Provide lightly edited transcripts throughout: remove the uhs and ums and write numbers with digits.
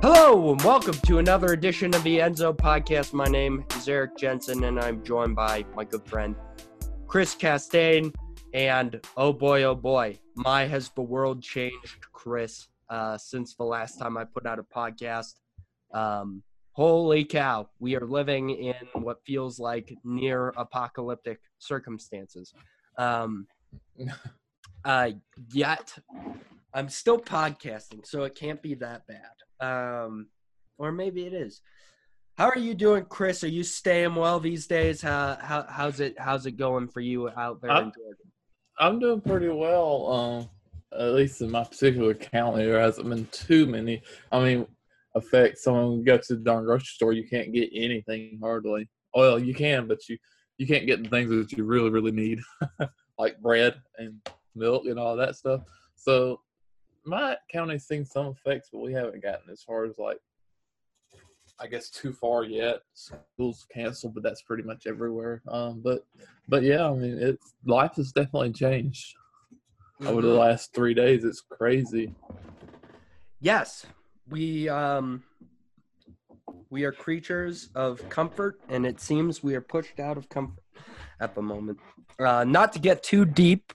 Hello and welcome to another edition of the Enzo Podcast. My name is Eric Jensen and I'm joined by my good friend Chris Castaigne. And oh boy, has the world changed, Chris, since the last time I put out a podcast. Holy cow, we are living in what feels like near apocalyptic circumstances. Yet I'm still podcasting, so it can't be that bad. Or maybe it is. How are you doing, Chris? Are you staying well these days? How's it going for you out there in Georgia? I'm doing pretty well. At least in my particular county, there hasn't been too many. Effects. So when you go to the darn grocery store, you can't get anything hardly. Well, you can, but you can't get the things that you really, really need, like bread and milk and all that stuff. So my county's seen some effects, but we haven't gotten as far as too far yet. Schools canceled, but that's pretty much everywhere. But yeah, life has definitely changed over the last 3 days. It's crazy. Yes, we are creatures of comfort, and it seems we are pushed out of comfort at the moment. Not to get too deep,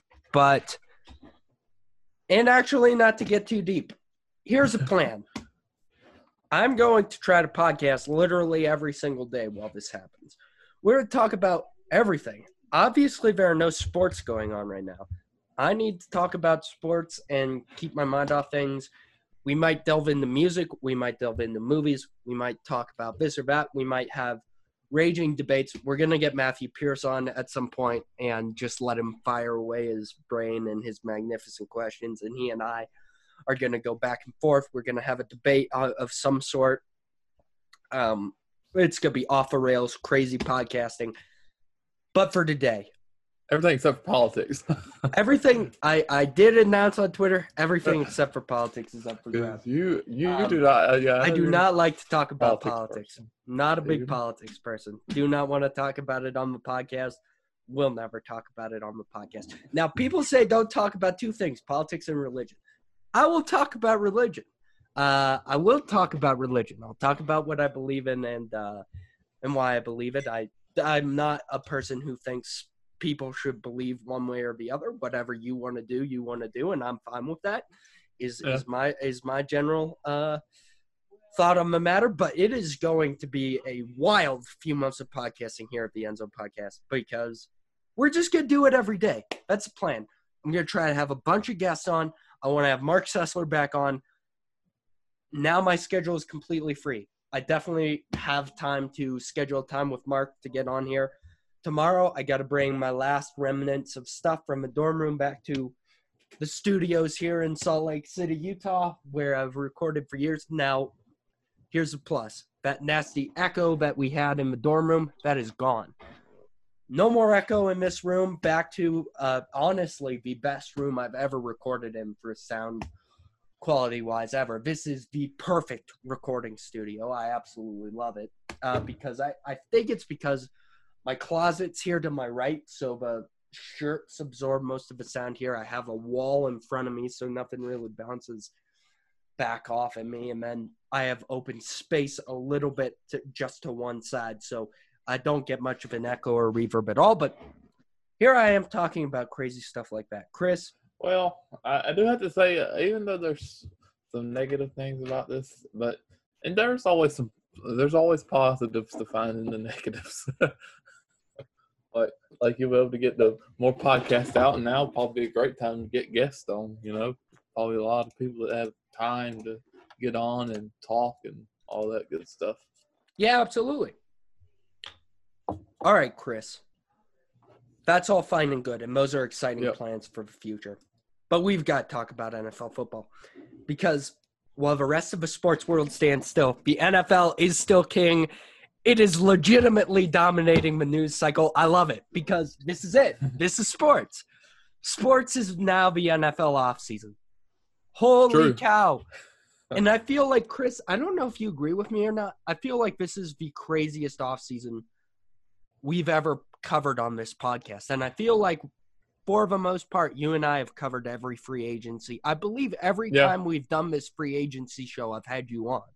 not to get too deep. Here's a plan. I'm going to try to podcast literally every single day while this happens. We're going to talk about everything. Obviously, there are no sports going on right now. I need to talk about sports and keep my mind off things. We might delve into music. We might delve into movies. We might talk about this or that. We might have raging debates. We're going to get Matthew Pierce on at some point and just let him fire away his brain and his magnificent questions. And he and I are going to go back and forth. We're going to have a debate of some sort. It's going to be off the rails, crazy podcasting. But for today, everything except for politics. Everything I did announce on Twitter, everything except for politics is up for grabs. You do not. I do not like to talk about politics. Not a big politics person. Do not want to talk about it on the podcast. We'll never talk about it on the podcast. Now, people say don't talk about two things, politics and religion. I will talk about religion. I will talk about religion. I'll talk about what I believe in and why I believe it. I'm not a person who thinks people should believe one way or the other. Whatever you want to do, and I'm fine with that. Is my general thought on the matter. But it is going to be a wild few months of podcasting here at the Enzo Podcast because we're just gonna do it every day. That's the plan. I'm gonna try to have a bunch of guests on. I want to have Mark Sessler back on. Now my schedule is completely free. I definitely have time to schedule time with Mark to get on here. Tomorrow, I got to bring my last remnants of stuff from the dorm room back to the studios here in Salt Lake City, Utah, where I've recorded for years. Now, here's a plus. That nasty echo that we had in the dorm room, that is gone. No more echo in this room. Back to, honestly, the best room I've ever recorded in for sound quality-wise ever. This is the perfect recording studio. I absolutely love it because I think it's because my closet's here to my right, so the shirts absorb most of the sound here. I have a wall in front of me, so nothing really bounces back off at me. And then I have open space a little bit just to one side, so I don't get much of an echo or reverb at all. But here I am talking about crazy stuff like that. Chris? Well, I do have to say, even though there's some negative things about this, and there's always positives to find in the negatives. Like you'll be able to get the more podcasts out, and now probably a great time to get guests on. Probably a lot of people that have time to get on and talk and all that good stuff. Yeah, absolutely. All right, Chris. That's all fine and good, and those are exciting plans for the future. But we've got to talk about NFL football because while the rest of the sports world stands still, the NFL is still king. It is legitimately dominating the news cycle. I love it because this is it. This is sports. Sports is now the NFL offseason. Holy cow. And I feel like, Chris, I don't know if you agree with me or not. I feel like this is the craziest offseason we've ever covered on this podcast. And I feel like for the most part, you and I have covered every free agency. I believe every time we've done this free agency show, I've had you on.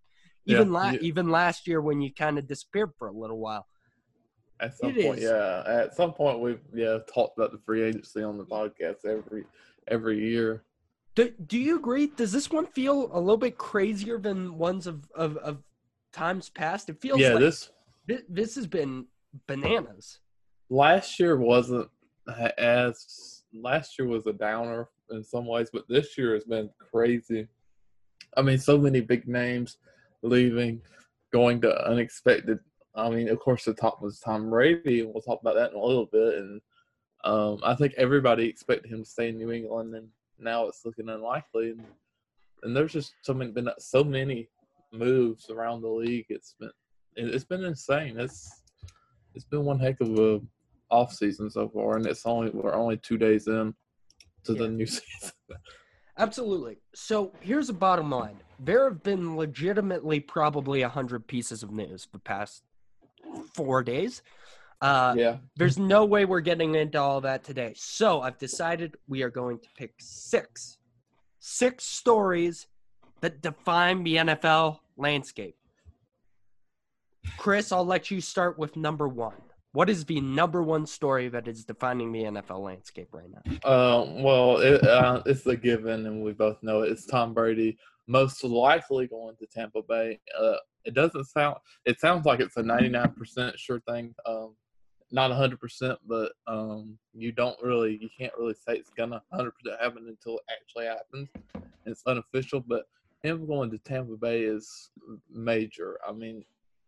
Even Yeah, even last year when you kind of disappeared for a little while. at some It point, is. yeah. At some point, we've talked about the free agency on the podcast every year. Do you agree? Does this one feel a little bit crazier than ones of times past? It feels Yeah, like this this has been bananas. last year wasn't as last year was a downer in some ways, but this year has been crazy. I mean, so many big names leaving, going to unexpected. I mean, of course, the top was Tom Brady, and we'll talk about that in a little bit. And I think everybody expected him to stay in New England, and now it's looking unlikely. And there's just been so many moves around the league. It's been insane. It's been one heck of a off season so far, and we're only 2 days in to the new season. Absolutely. So here's the bottom line. There have been legitimately probably 100 pieces of news the past 4 days. There's no way we're getting into all that today. So I've decided we are going to pick six stories that define the NFL landscape. Chris, I'll let you start with number one. What is the number one story that is defining the NFL landscape right now? Well, it's a given, and we both know it. It's Tom Brady most likely going to Tampa Bay. It sounds like it's a 99% sure thing. Not 100%, but you can't really say it's gonna 100% happen until it actually happens. It's unofficial, but him going to Tampa Bay is major. I mean,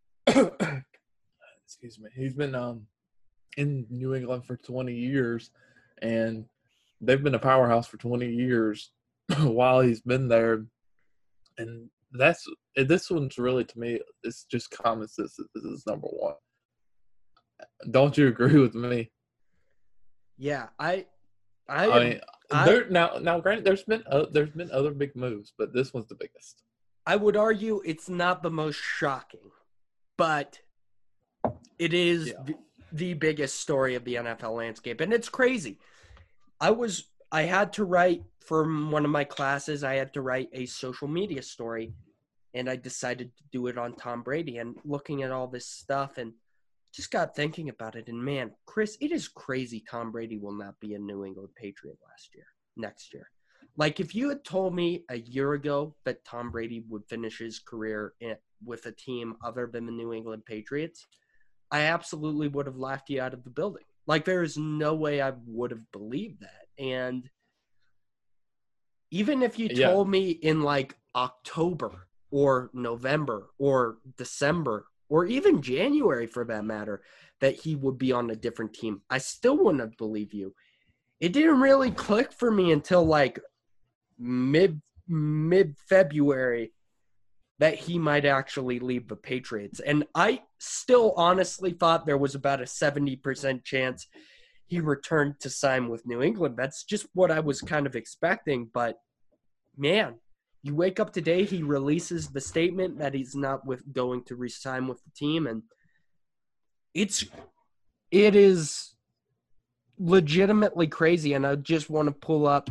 excuse me. He's been in New England for 20 years, and they've been a powerhouse for 20 years while he's been there. And this one's really, to me, it's just common sense that this is number one. Don't you agree with me? Yeah, I mean, now, granted, there's been other big moves, but this one's the biggest. I would argue it's not the most shocking, but it is the biggest story of the NFL landscape, and it's crazy. I had to write for one of my classes. I had to write a social media story, and I decided to do it on Tom Brady. And looking at all this stuff, and just got thinking about it. And man, Chris, it is crazy. Tom Brady will not be a New England Patriot next year. Like if you had told me a year ago that Tom Brady would finish his career with a team other than the New England Patriots, I absolutely would have laughed you out of the building. Like there is no way I would have believed that. And even if you told me in like October or November or December or even January for that matter that he would be on a different team, I still wouldn't have believed you. It didn't really click for me until like mid-February that he might actually leave the Patriots. And I still honestly thought there was about a 70% chance he returned to sign with New England. That's just what I was kind of expecting. But, man, you wake up today, he releases the statement that he's not going to re-sign with the team. And it is legitimately crazy. And I just want to pull up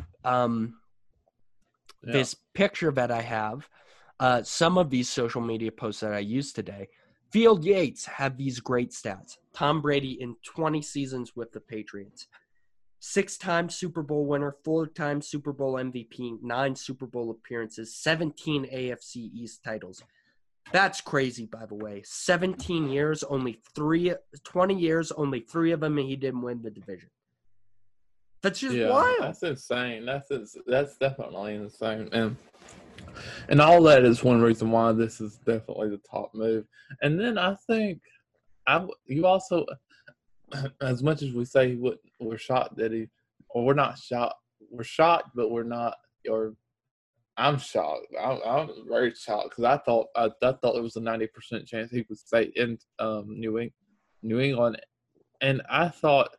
this picture that I have. Some of these social media posts that I used today. Field Yates have these great stats. Tom Brady in 20 seasons with the Patriots. 6-time Super Bowl winner, 4-time Super Bowl MVP, 9 Super Bowl appearances, 17 AFC East titles. That's crazy, by the way. 17 years, 20 years, only 3 of them, and he didn't win the division. That's just wild. That's insane. That's definitely insane. And all that is one reason why this is definitely the top move. And then I think you also, as much as we say we're shocked that we're not shocked. We're shocked, but we're not. Or I'm shocked. I'm very shocked because I thought there was a 90% chance he would stay in New England, and I thought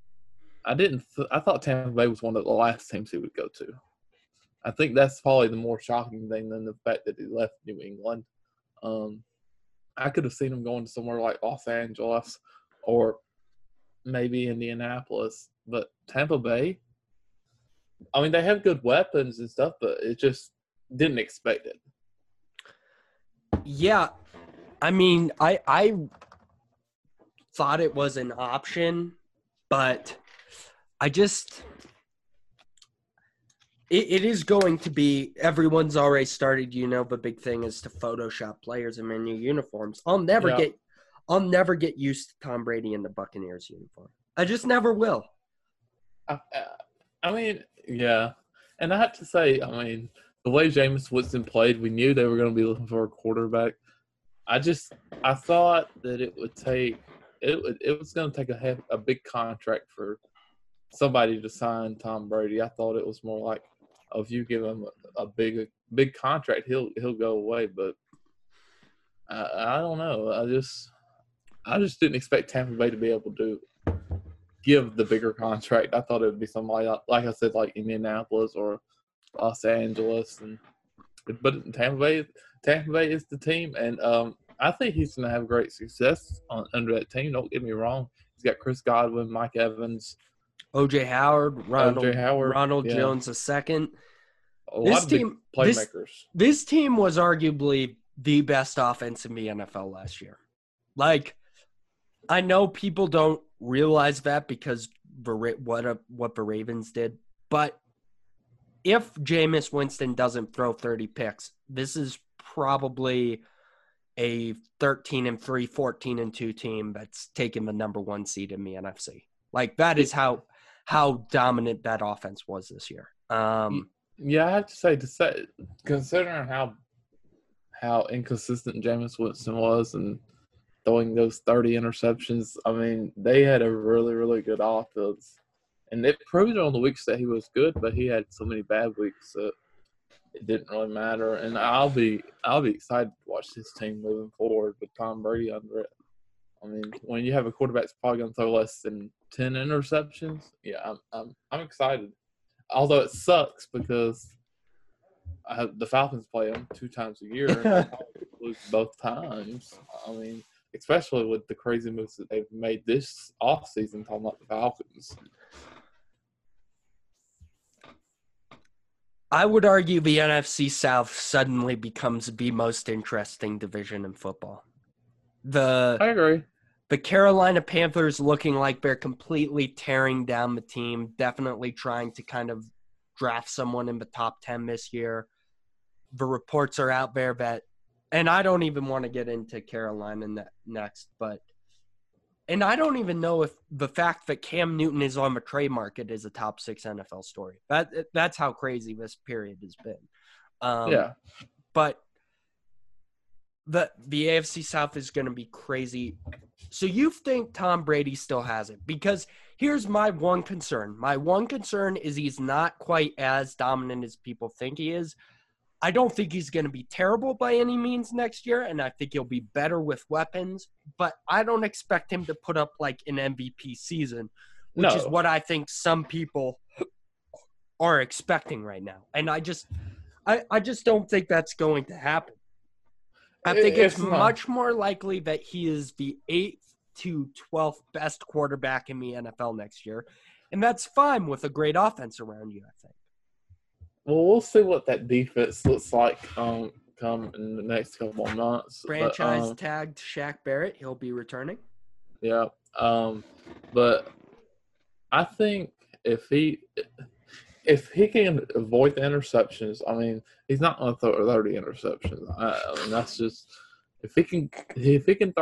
Tampa Bay was one of the last teams he would go to. I think that's probably the more shocking thing than the fact that he left New England. I could have seen him going to somewhere like Los Angeles or maybe Indianapolis, but Tampa Bay, I mean, they have good weapons and stuff, but it just didn't expect it. Yeah, I mean, I thought it was an option, but I just it is going to be everyone's already started, the big thing is to Photoshop players in their new uniforms. I'll never Yeah. get used to Tom Brady in the Buccaneers uniform. I just never will. I mean, yeah. And I have to say, I mean, the way Jameis Winston played, we knew they were going to be looking for a quarterback. I thought that it was going to take a big contract for somebody to sign Tom Brady. I thought it was more like, oh, if you give him a big contract, he'll go away. But I don't know. I just didn't expect Tampa Bay to be able to give the bigger contract. I thought it would be somebody like I said, like Indianapolis or Los Angeles, but Tampa Bay is the team, and I think he's going to have great success under that team. Don't get me wrong; he's got Chris Godwin, Mike Evans, OJ Howard, OJ Howard, Ronald yeah, Jones II. a lot of big playmakers. This team was arguably the best offense in the NFL last year. Like, I know people don't realize that because what the Ravens did, but if Jameis Winston doesn't throw 30 picks, this is probably a 13-3, 14-2 team that's taking the number 1 seed in the NFC. Like, that is how dominant that offense was this year. Yeah, I have to say, considering how inconsistent Jameis Winston was and throwing those 30 interceptions, I mean, they had a really, really good offense. And it proved on the weeks that he was good, but he had so many bad weeks that it didn't really matter. And I'll be excited to watch this team moving forward with Tom Brady under it. I mean, when you have a quarterback that's probably going to throw less than 10 interceptions, yeah, I'm excited. Although it sucks because the Falcons play them 2 times a year and lose both times. I mean, especially with the crazy moves that they've made this offseason, talking about the Falcons. I would argue the NFC South suddenly becomes the most interesting division in football. I agree. The Carolina Panthers looking like they're completely tearing down the team, definitely trying to kind of draft someone in the top 10 this year. The reports are out there that, and I don't even want to get into Carolina next, and I don't even know if the fact that Cam Newton is on the trade market is a top 6 NFL story. That's how crazy this period has been. Yeah. But the AFC South is going to be crazy. So you think Tom Brady still has it? Because here's my one concern. My one concern is he's not quite as dominant as people think he is. I don't think he's going to be terrible by any means next year, and I think he'll be better with weapons, but I don't expect him to put up like an MVP season, which is what I think some people are expecting right now. And I just don't think that's going to happen. I think it's much more likely that he is the 8th to 12th best quarterback in the NFL next year, and that's fine with a great offense around you, I think. Well, we'll see what that defense looks like come in the next couple of months. Franchise tagged Shaq Barrett. He'll be returning. Yeah. But I think if he can avoid the interceptions, I mean, he's not going to throw 30 interceptions. I mean, that's just if he can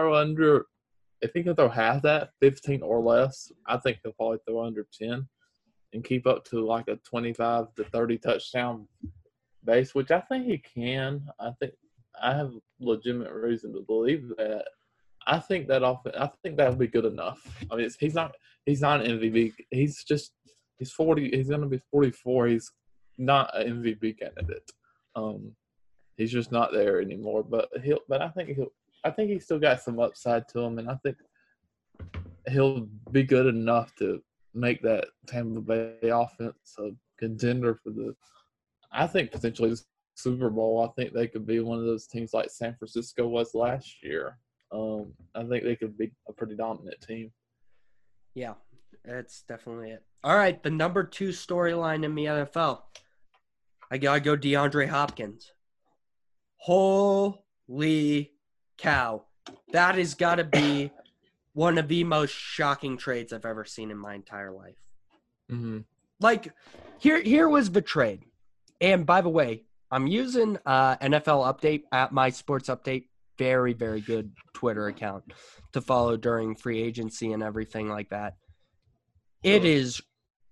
throw half that, 15 or less, I think he'll probably throw under 10. And keep up to like a 25 to 30 touchdown base, which I think he can. I think I have legitimate reason to believe that. I think that would be good enough. I mean, he's not an MVP. He's 40. He's going to be 44. He's not an MVP candidate. He's just not there anymore. But I think he's still got some upside to him, and I think he'll be good enough to make that Tampa Bay offense a contender for I think potentially the Super Bowl. I think they could be one of those teams like San Francisco was last year. I think they could be a pretty dominant team. Yeah, that's definitely it. All right, the number 2 storyline in the NFL. I gotta go DeAndre Hopkins. Holy cow. That has got to be one of the most shocking trades I've ever seen in my entire life. Mm-hmm. Like, here was the trade. And by the way, I'm using NFL Update at My Sports Update. Very, very good Twitter account to follow during free agency and everything like that. It is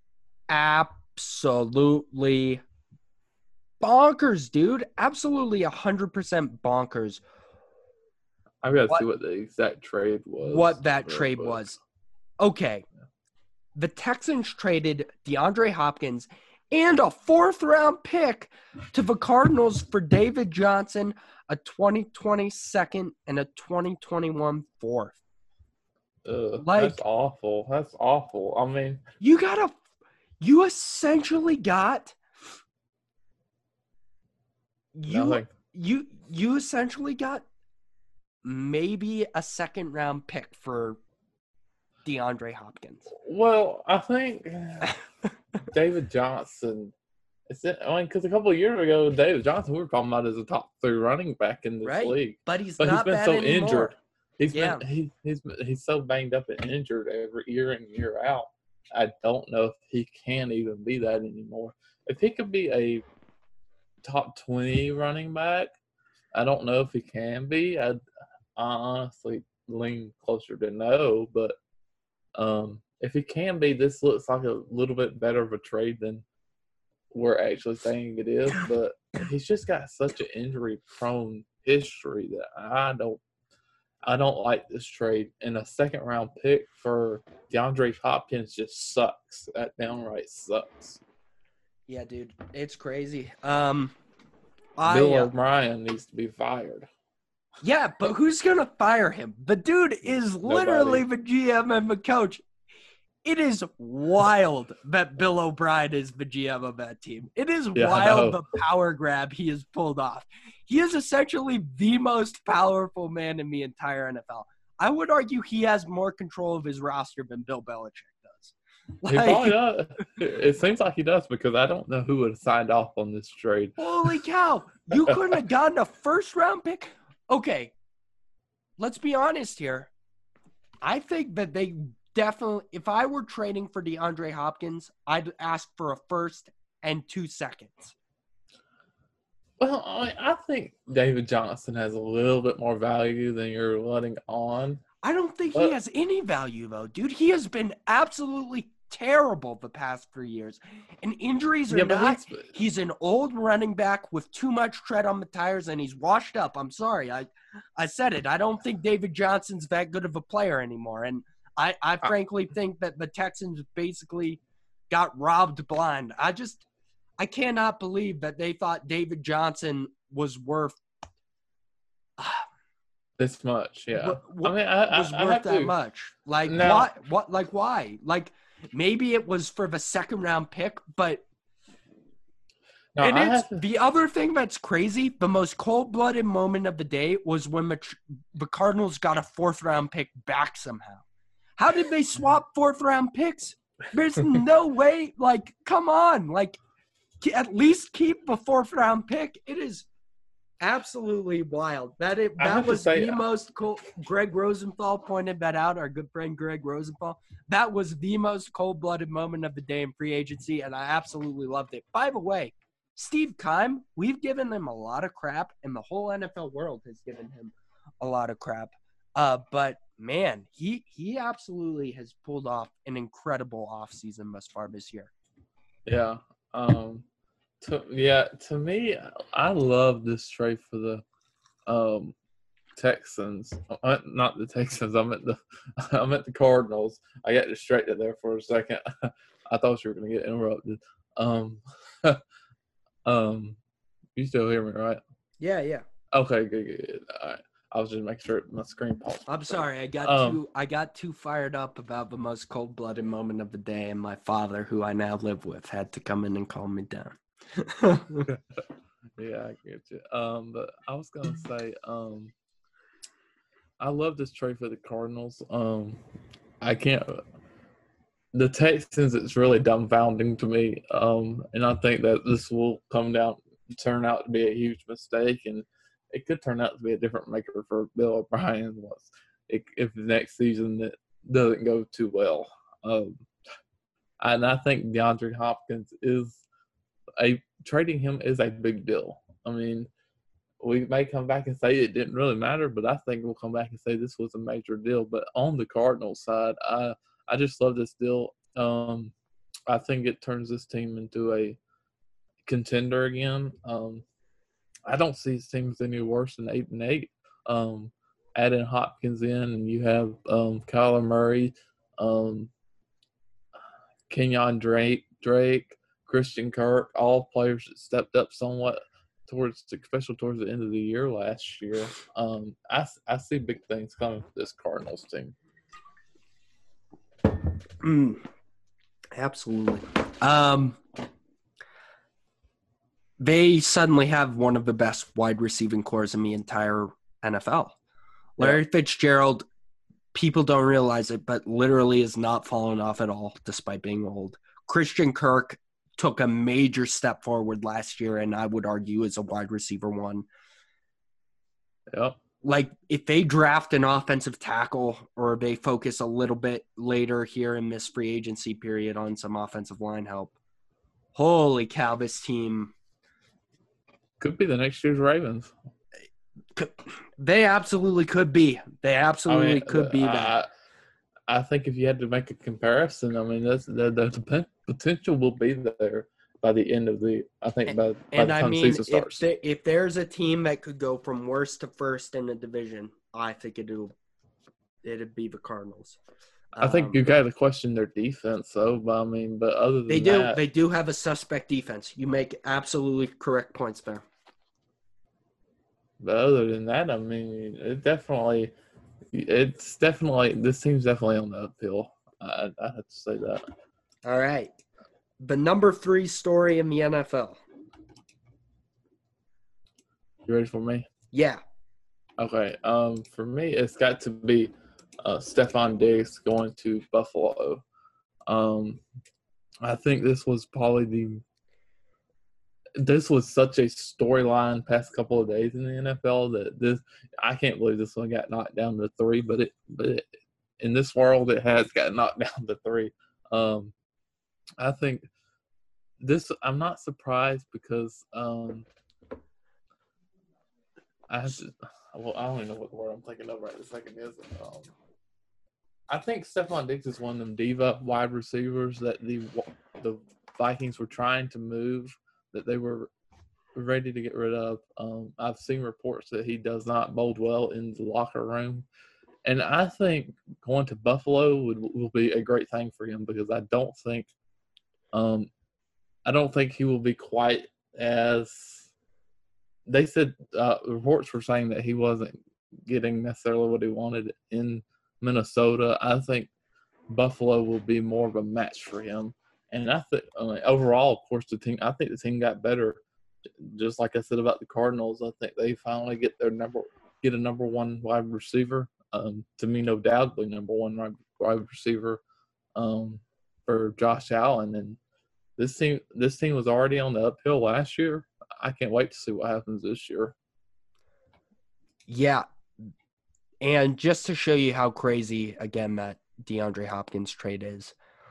absolutely bonkers, dude. Absolutely 100% bonkers. I've got to see what the exact trade was. What that trade was. Okay. The Texans traded DeAndre Hopkins and a 4th-round pick to the Cardinals for David Johnson, a 2020 second, and a 2021 4th. That's awful. That's awful. I mean, you essentially got you essentially got maybe a 2nd-round pick for DeAndre Hopkins. Well, I think David Johnson. Because a couple of years ago, David Johnson, we were talking about as a top 3 running back in this league. But he's been so anymore. Injured. He's so banged up and injured every year in year out. I don't know if he can even be that anymore. If he could be a top 20 running back, I don't know if he can be. I honestly lean closer to no, but if he can be, this looks like a little bit better of a trade than we're actually saying it is. But he's just got such an injury-prone history that I don't like this trade. And a 2nd-round pick for DeAndre Hopkins just sucks. That downright sucks. Yeah, dude, it's crazy. Bill O'Brien needs to be fired. Yeah, but who's going to fire him? The dude is literally the GM and the coach. It is wild that Bill O'Brien is the GM of that team. It is wild the power grab he has pulled off. He is essentially the most powerful man in the entire NFL. I would argue he has more control of his roster than Bill Belichick does. He probably does. It seems like he does, because I don't know who would have signed off on this trade. Holy cow. You couldn't have gotten a 1st-round pick? Okay, let's be honest here. I think that they definitely, if I were trading for DeAndre Hopkins, I'd ask for a 1st and 2 seconds. Well, I think David Johnson has a little bit more value than you're letting on. I don't think he has any value, though, dude. He has been absolutely terrible the past 3 years. And injuries or not, he's an old running back with too much tread on the tires, and he's washed up. I'm sorry. I said it. I don't think David Johnson's that good of a player anymore. And I frankly think that the Texans basically got robbed blind. I cannot believe that they thought David Johnson was worth this much. Yeah, was worth that much. Like no. What? Like why? Like maybe it was for the 2nd-round pick, but. No, and the other thing that's crazy, the most cold-blooded moment of the day was when the Cardinals got a 4th-round pick back somehow. How did they swap 4th-round picks? There's no way. Like, come on. Like, at least keep the 4th-round pick. It is absolutely wild. That was the most cool. Greg Rosenthal pointed that out, our good friend Greg Rosenthal. That was the most cold-blooded moment of the day in free agency, and I absolutely loved it. By the way, Steve Keim, we've given him a lot of crap, and the whole NFL world has given him a lot of crap. But man, he absolutely has pulled off an incredible offseason thus far this year. Yeah. To me, I love this trade for the Texans. Not the Texans. I meant the Cardinals. I got distracted there for a second. I thought you were going to get interrupted. You still hear me, right? Yeah. Okay, good. All right. I was just making sure my screen paused. I'm sorry. I got too fired up about the most cold-blooded moment of the day, and my father, who I now live with, had to come in and calm me down. Yeah, I get you. But I was gonna say, I love this trade for the Cardinals. I can't. The Texans, it's really dumbfounding to me. And I think that this will turn out to be a huge mistake, and it could turn out to be a different maker for Bill O'Brien if the next season that doesn't go too well. And I think DeAndre Hopkins trading him is a big deal. I mean, we may come back and say it didn't really matter, but I think we'll come back and say this was a major deal. But on the Cardinals side, I just love this deal. I think it turns this team into a contender again. I don't see his teams any worse than 8-8. Adding Hopkins in, and you have Kyler Murray, Kenyon Drake, Christian Kirk, all players that stepped up somewhat especially towards the end of the year last year. I see big things coming for this Cardinals team. Absolutely. They suddenly have one of the best wide receiving cores in the entire NFL. Larry Fitzgerald, people don't realize it, but literally is not falling off at all despite being old. Christian Kirk took a major step forward last year, and I would argue is a wide receiver one. Yeah. Like, if they draft an offensive tackle or they focus a little bit later here in this free agency period on some offensive line help, holy cow, this team could be the next year's Ravens. They absolutely could be. They absolutely could be that. I think if you had to make a comparison, I mean, the potential will be there by the end of the – I think by the time the season starts. If there's a team that could go from worst to first in the division, I think it'd be the Cardinals. I think you got to question their defense, though. But other than that, they do have a suspect defense. You make absolutely correct points there. But other than that, I mean, this team's definitely on the uphill. I have to say that. All right, the number 3 story in the NFL. You ready for me? Yeah. Okay. For me, it's got to be Stephon Diggs going to Buffalo. I think this was probably this was such a storyline past couple of days in the NFL that I can't believe this one got knocked down to 3, but in this world it has got knocked down to 3. I think I'm not surprised because I don't even know what the word I'm thinking of right this second is. I think Stephon Diggs is one of them diva wide receivers that the Vikings were trying to move, that they were ready to get rid of. I've seen reports that he does not bode well in the locker room. And I think going to Buffalo will be a great thing for him because I don't think he will be quite as – they said reports were saying that he wasn't getting necessarily what he wanted in Minnesota. I think Buffalo will be more of a match for him. And I think overall, of course, I think the team got better. Just like I said about the Cardinals, I think they finally get a number 1 wide receiver. To me, no doubt, number 1 wide receiver for Josh Allen. And this team was already on the uphill last year. I can't wait to see what happens this year. Yeah. And just to show you how crazy, again, that DeAndre Hopkins trade is,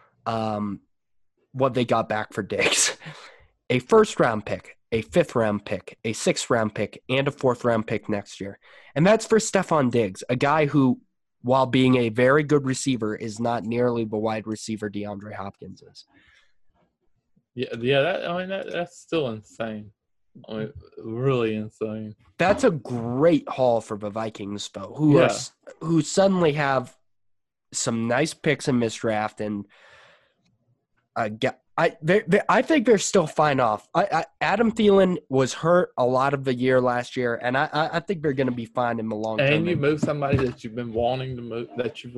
what they got back for Diggs. A first-round pick, a fifth-round pick, a sixth-round pick, and a fourth-round pick next year. And that's for Stephon Diggs, a guy who, while being a very good receiver, is not nearly the wide receiver DeAndre Hopkins is. Yeah. That's still insane. Really insane. That's a great haul for the Vikings, though, who suddenly have some nice picks in this draft, and I think they're still fine off. Adam Thielen was hurt a lot of the year last year, and I think they're going to be fine in the long term. And you move somebody that you've been wanting to move,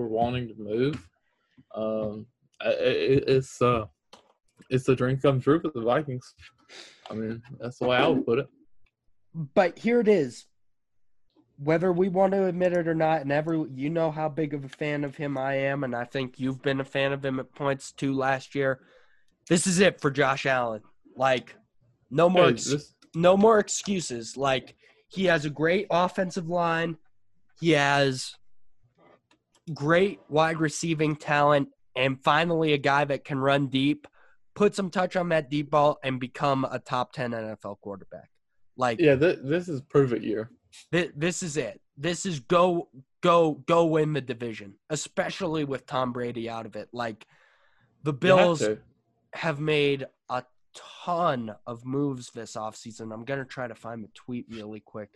it's a dream come true for the Vikings. I mean, that's the way I would put it. But here it is. Whether we want to admit it or not, and you know how big of a fan of him I am, and I think you've been a fan of him at points too last year. This is it for Josh Allen. Like, no more excuses. Like, He has a great offensive line. He has great wide receiving talent, and finally a guy that can run deep, put some touch on that deep ball, and become a top 10 NFL quarterback. Like, Yeah, this is prove it year. This is it. This is go win the division, especially with Tom Brady out of it. Like, the Bills have made a ton of moves this offseason. I'm going to try to find the tweet really quick.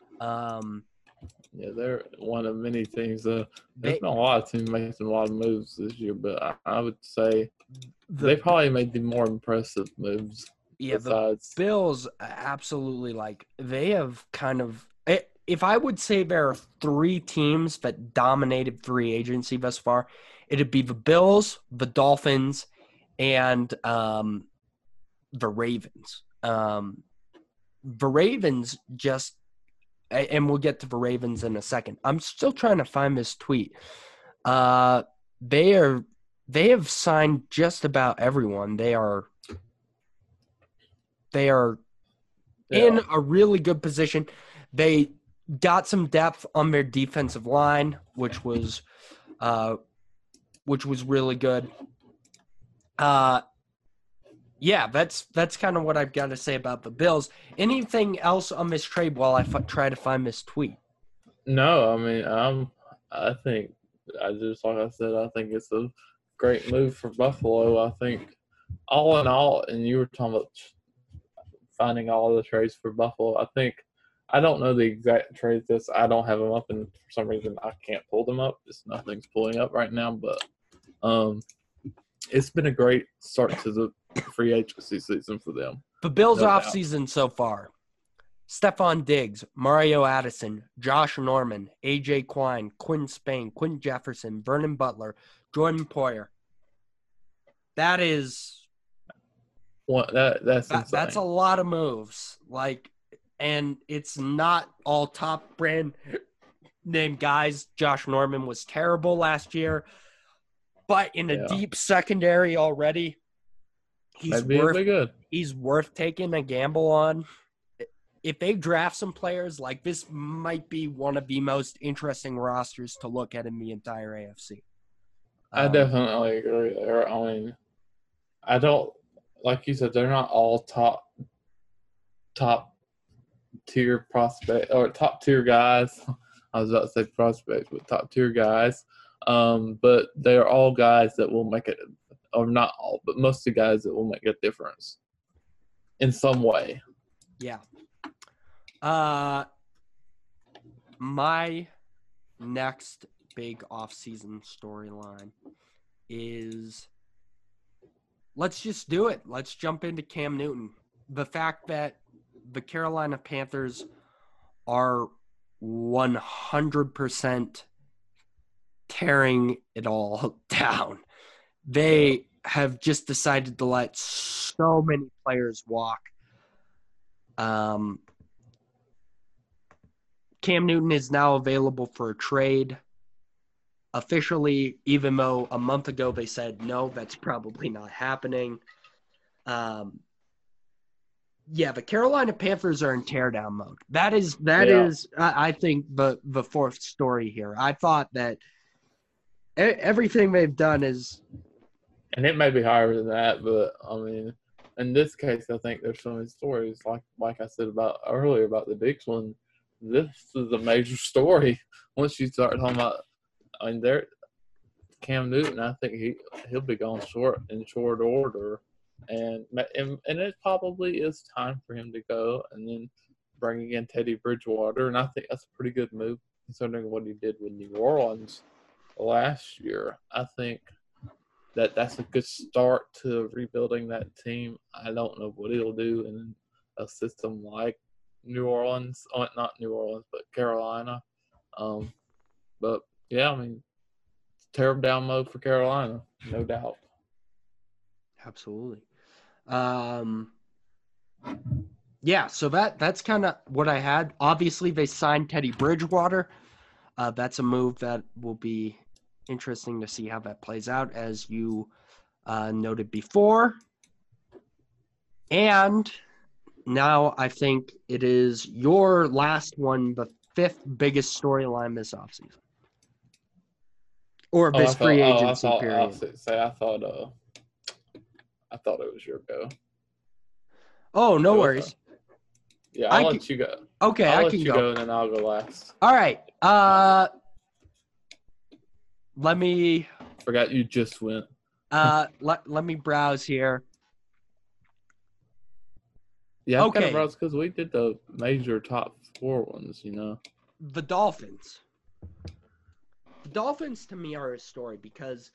Yeah, they're one of many things. There's been a lot of teams making a lot of moves this year, but I would say they probably made the more impressive moves. Yeah, besides. The Bills absolutely, like, they have kind of – if I would say there are three teams that dominated free agency thus far, it'd be the Bills, the Dolphins, and the Ravens. The Ravens just – and we'll get to the Ravens in a second. I'm still trying to find this tweet. They have signed just about everyone. They are in a really good position. They got some depth on their defensive line, which was really good. Yeah, that's kind of what I've got to say about the Bills. Anything else on this trade while I try to find this tweet? No, I mean, I think I think it's a great move for Buffalo. I think all in all, and you were talking about finding all the trades for Buffalo. I don't know the exact trades. I don't have them up, and for some reason I can't pull them up. Nothing's pulling up right now, but it's been a great start to the free agency season for them. The Bills offseason so far: Stephon Diggs, Mario Addison, Josh Norman, A.J. Quine, Quinn Spain, Quinn Jefferson, Vernon Butler, Jordan Poyer. That is that's a lot of moves. Like, and it's not all top brand name guys. Josh Norman was terrible last year, but in a deep secondary already, he's worth taking a gamble on. If they draft some players, like, this might be one of the most interesting rosters to look at in the entire AFC. I definitely agree there. I mean, I don't, like you said, they're not all top tier prospect or top tier guys. I was about to say prospects, but top tier guys. But they're all guys that will make it, or not all, but most of the guys that will make a difference in some way. Yeah. My next big off-season storyline is, let's just do it. Let's jump into Cam Newton. The fact that the Carolina Panthers are 100% tearing it all down. They have just decided to let so many players walk. Cam Newton is now available for a trade officially, even though a month ago they said, no, that's probably not happening. Yeah, the Carolina Panthers are in teardown mode. That is, I think, the fourth story here. I thought that everything they've done is – and it may be higher than that, but, I mean, in this case, I think there's so many stories. Like I said earlier about the Diggs one, this is a major story. Once you start talking about, I mean, Cam Newton, I think he'll be gone in short order, and it probably is time for him to go, and then bringing in Teddy Bridgewater, and I think that's a pretty good move considering what he did with New Orleans last year. I think that's a good start to rebuilding that team. I don't know what he'll do in a system like New Orleans, not New Orleans, but Carolina. But yeah, I mean, tear down mode for Carolina, no doubt. Absolutely. Yeah, so that's kind of what I had. Obviously, they signed Teddy Bridgewater. That's a move that will be interesting to see how that plays out, as you noted before. And now I think it is your last one, the fifth biggest storyline this offseason. Or this free agency period. I thought it was your go. Oh, no worries. Yeah, I'll let you go. Okay, I'll I let can you go. go, and then I'll go last. All right. Let me. Forgot you just went. Let me browse here. Yeah, Okay. Because we did the major top 4 ones, you know. The Dolphins. The Dolphins, to me, are a story because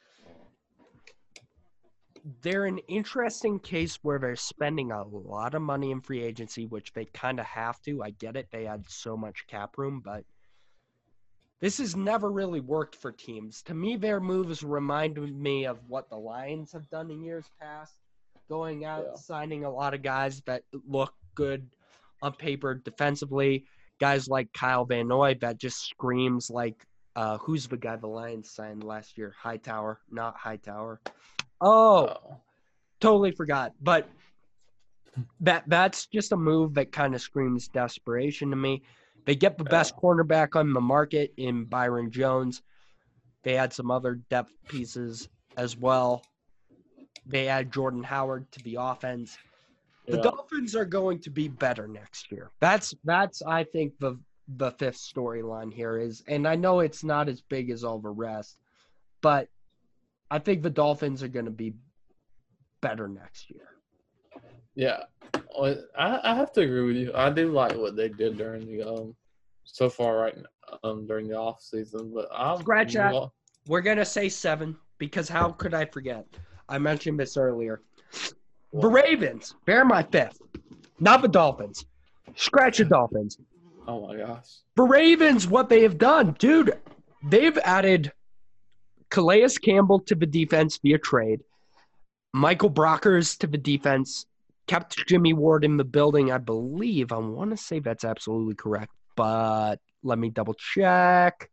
they're an interesting case where they're spending a lot of money in free agency, which they kind of have to. I get it. They had so much cap room, but this has never really worked for teams. To me, their moves remind me of what the Lions have done in years past, going out, signing a lot of guys that look good on paper defensively, guys like Kyle Van Noy that just screams like, who's the guy the Lions signed last year? Hightower, not Hightower. Totally forgot. But that's just a move that kind of screams desperation to me. They get the best cornerback on the market in Byron Jones. They had some other depth pieces as well. They add Jordan Howard to the offense. The Dolphins are going to be better next year. That's I think the fifth storyline here is, and I know it's not as big as all the rest, but I think the Dolphins are going to be better next year. Yeah, I have to agree with you. I do like what they did during the so far during the off season, but scratch that. We're gonna say 7 because how could I forget? I mentioned this earlier. The Ravens, they're my 5th, not the Dolphins. Scratch the Dolphins. Oh my gosh. The Ravens, what they have done, dude, they've added Calais Campbell to the defense via trade, Michael Brockers to the defense, kept Jimmy Ward in the building, I believe. I want to say that's absolutely correct, but let me double check.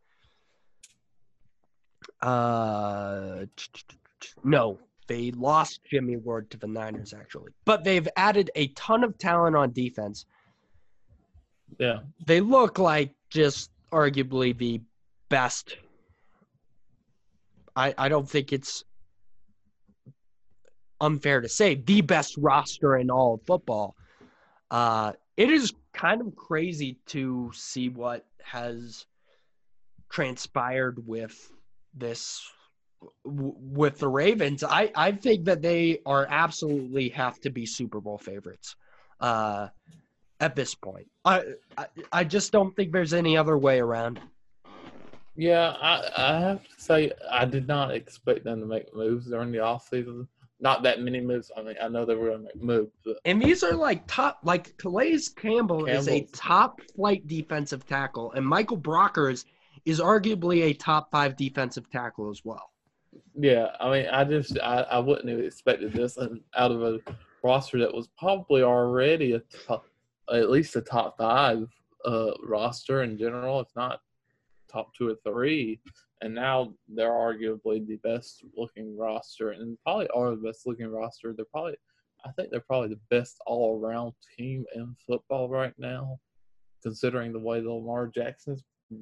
No, they lost Jimmy Ward to the Niners, actually. But they've added a ton of talent on defense. Yeah. They look like just arguably the best. I don't think it's unfair to say the best roster in all of football. It is kind of crazy to see what has transpired with this with the Ravens. I think that they are absolutely have to be Super Bowl favorites at this point. I just don't think there's any other way around. Yeah, I have to say I did not expect them to make moves during the offseason. Not that many moves. I mean, I know they were going to make moves. But and these are like top, like Calais Campbell is a top flight defensive tackle, and Michael Brockers is arguably a top 5 defensive tackle as well. Yeah, I mean, I wouldn't have expected this out of a roster that was probably already at least a top 5 roster in general, if not top 2 or 3. And now they're arguably the best looking roster, and probably are the best looking roster. I think they're probably the best all around team in football right now, considering the way Lamar Jackson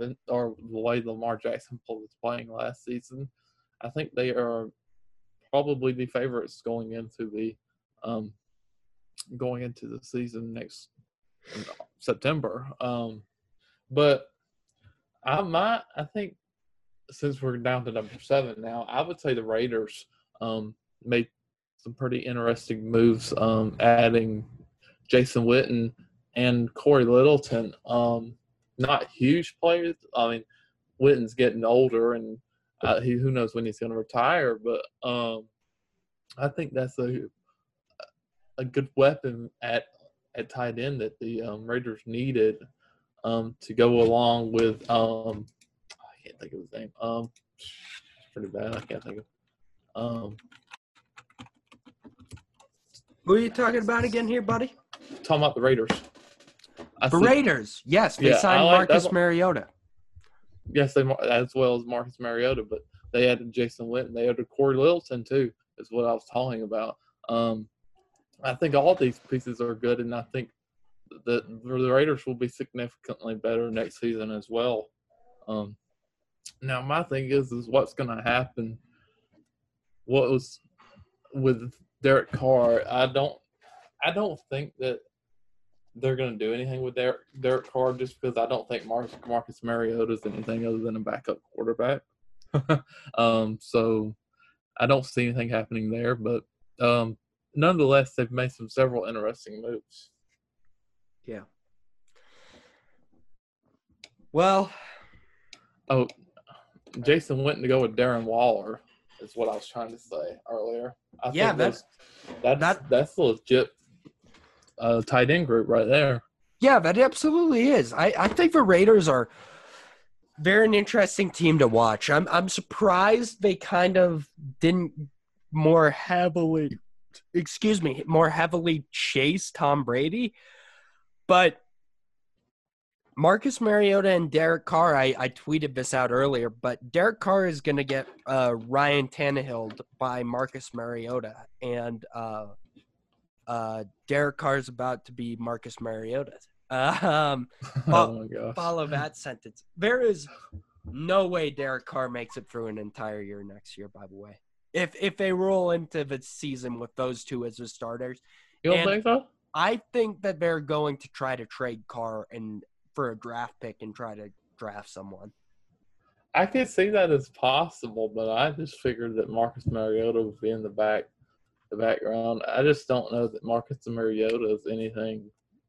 was playing last season. I think they are probably the favorites going into the season next September. But I think since we're down to number 7 now, I would say the Raiders made some pretty interesting moves, adding Jason Witten and Corey Littleton. Not huge players. I mean, Witten's getting older, and who knows when he's going to retire. But I think that's a good weapon at tight end that the Raiders needed to go along with. I can't think of his name. It's pretty bad. I can't think of. Who are you talking about again here, buddy? Talking about the Raiders. Raiders. Yes, they signed Marcus Mariota. Yes, as well as Marcus Mariota, but they added Jason Witten. They added Corey Littleton too, is what I was talking about. I think all these pieces are good, and I think that the Raiders will be significantly better next season as well. Now, my thing is what's going to happen. What was with Derek Carr? I don't think that they're going to do anything with Derek Carr just because I don't think Marcus Mariota is anything other than a backup quarterback. So I don't see anything happening there. But nonetheless, they've made several interesting moves. Yeah. Well. Oh, Jason went to go with Darren Waller is what I was trying to say earlier. I think that's legit tight end group right there. Yeah, that absolutely is. I think the Raiders are they're an interesting team to watch. I'm surprised they kind of didn't more heavily chase Tom Brady. But Marcus Mariota and Derek Carr, I tweeted this out earlier, but Derek Carr is going to get Ryan Tannehill by Marcus Mariota, and Derek Carr is about to be Marcus Mariota. Oh my gosh. Follow that sentence. There is no way Derek Carr makes it through an entire year next year, by the way. If they roll into the season with those two as the starters. You don't think so? I think that they're going to try to trade Carr for a draft pick and try to draft someone. I could see that as possible, but I just figured that Marcus Mariota would be in the background. I just don't know that Marcus Mariota is anything.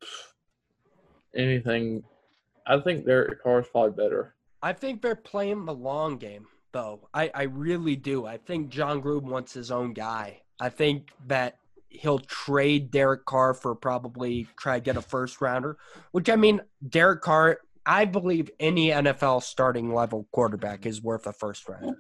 I think Derek Carr is probably better. I think they're playing the long game, though. I really do. I think John Gruden wants his own guy. I think that he'll trade Derek Carr for probably try to get a first rounder, which I mean, Derek Carr, I believe any NFL starting level quarterback is worth a first rounder.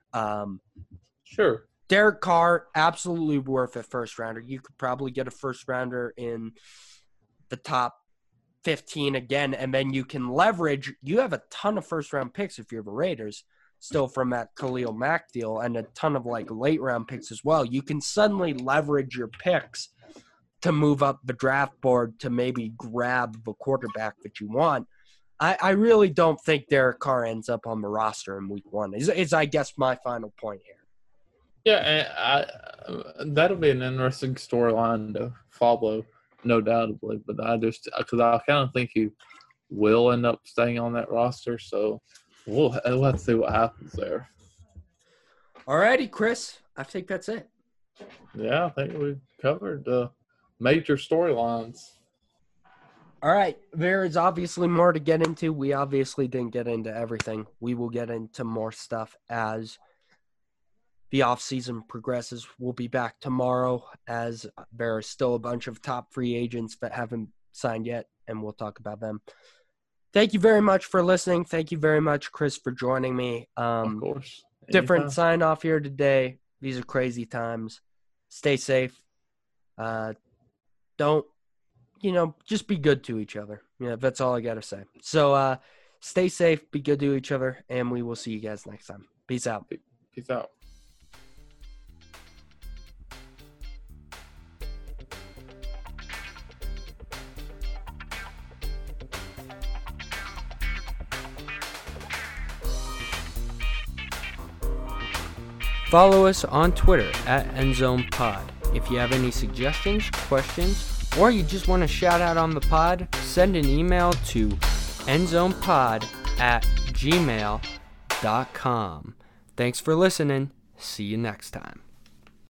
Sure. Derek Carr, absolutely worth a first rounder. You could probably get a first rounder in the top 15 again, and then you can leverage. You have a ton of first round picks if you're the Raiders, still from that Khalil Mack deal, and a ton of like late round picks as well. You can suddenly leverage your picks to move up the draft board to maybe grab the quarterback that you want. I really don't think Derek Carr ends up on the roster in week one. Is I guess my final point here. Yeah, and that'll be an interesting storyline to follow, no doubtably. But because I kind of think he will end up staying on that roster, so we'll have to see what happens there. All righty, Chris. I think that's it. Yeah, I think we've covered the major storylines. All right. There is obviously more to get into. We obviously didn't get into everything. We will get into more stuff as the offseason progresses. We'll be back tomorrow as there are still a bunch of top free agents that haven't signed yet, and we'll talk about them. Thank you very much for listening. Thank you very much, Chris, for joining me. Of course. Different sign off here today. These are crazy times. Stay safe. Don't, just be good to each other. That's all I got to say. So stay safe, be good to each other, and we will see you guys next time. Peace out. Peace out. Follow us on Twitter at EndZonePod. If you have any suggestions, questions, or you just want to shout out on the pod, send an email to endzonepod@gmail.com. Thanks for listening. See you next time.